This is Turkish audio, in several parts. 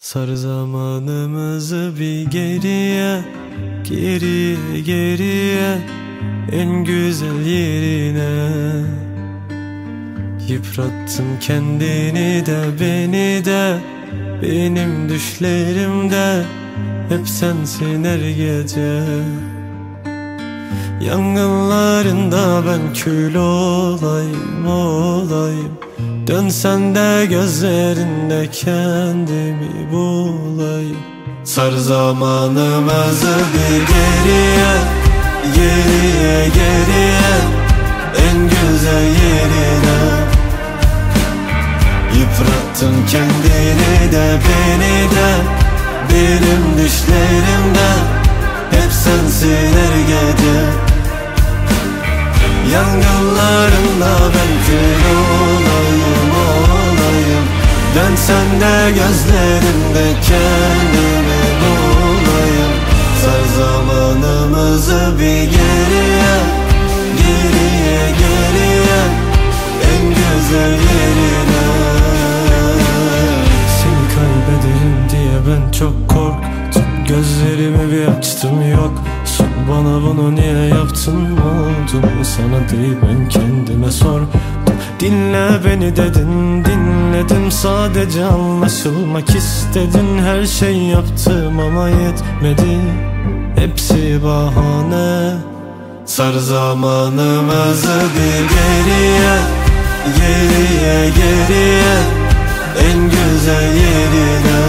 Sar zamanımızı bir geriye, geriye, geriye, en güzel yerine. Yıprattın kendini de beni de, benim düşlerimde hep sensin her gece. Yangınlarında ben kül olayım, olayım. Dönsen de gözlerinde kendimi bulayım. Sar zamanımızı bir geriye, geriye, geriye, en güzel yerine. Yıprattın kendini de beni de, benim düşlerimde hep sensin her gece. Yangınlarında ben kül olayım, olayım. Dönsen de gözlerinde kendimi bulayım. Sar zamanımızı bir geriye, geriye, geriye, en güzel yerine. Seni kaybederim diye ben çok korktum. Gözlerimi bir açtım, yok. Bana bunu niye yaptın oldum? Sana değil ben kendime sordum. Dinle beni dedin, dinledim. Sadece anlaşılmak istedin. Her şey yaptım ama yetmedi, hepsi bahane. Sar zamanımızı bir geriye, geriye, geriye, en güzel yerine.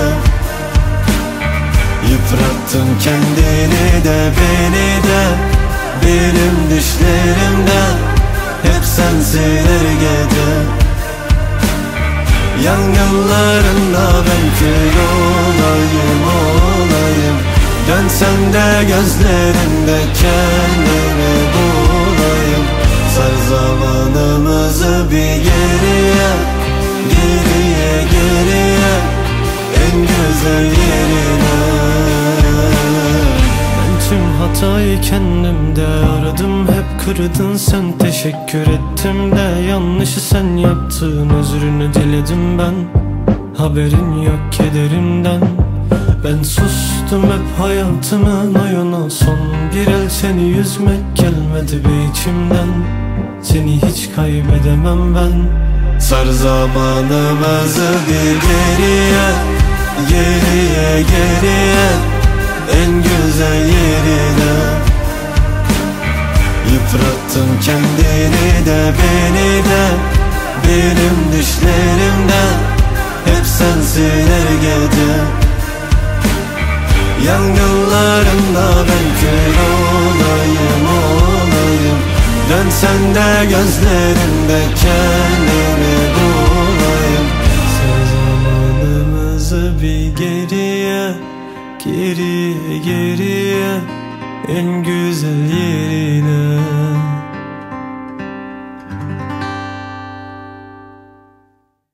Yıprattın kendini de beni de, benim düşlerimde hep sensin her gece. Yangınlarında ben kül olayım, olayım. Dönsen de gözlerinde kendimi bulayım. Sar zamanımızı bir geriye, geriye, geriye, en güzel yerine. Hatayı kendimde aradım, hep kırdın sen, teşekkür ettim de. Yanlışı sen yaptın, özrünü diledim ben. Haberin yok kederimden. Ben sustum hep hayatımın oyunu. Son bir el seni yüzmek gelmedi bir içimden. Seni hiç kaybedemem ben. Sar zamanımızı bir geriye, geriye, geriye, en güzel yerine. Yıprattın kendini de beni de, benim düşlerimde hep sensin her gece. Yangınlarında ben kül olayım, olayım. Dönsen de gözlerinde kendimi bulayım. Sar zamanımızı bir geriye, geriye, geriye, en güzel yerine.